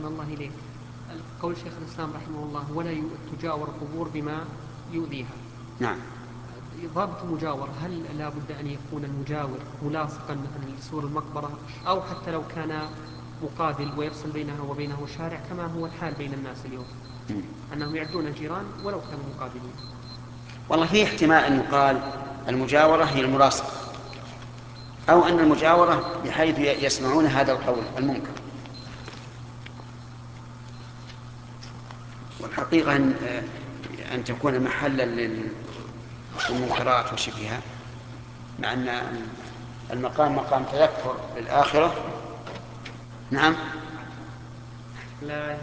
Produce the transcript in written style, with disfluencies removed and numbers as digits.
الله إليك، قول شيخ الإسلام رحمه الله ولا تجاور القبور بما يؤذيها. نعم. ضابط المجاورة هل لا بد أن يكون المجاور ملاصقا مثلا لسور المقبرة، أو حتى لو كان مقابل ويفصل بينها وبينه شارع كما هو الحال بين الناس اليوم، أنهم يعدون الجيران ولو كانوا مقابلين؟ والله في احتمال أن يقال المجاورة هي الملاصقة، أو أن المجاورة بحيث يسمعون هذا القول المنكر. والحقيقة أن تكون محلا للمنكرات وشبهها، مع أن المقام مقام تذكر للآخرة. نعم. لا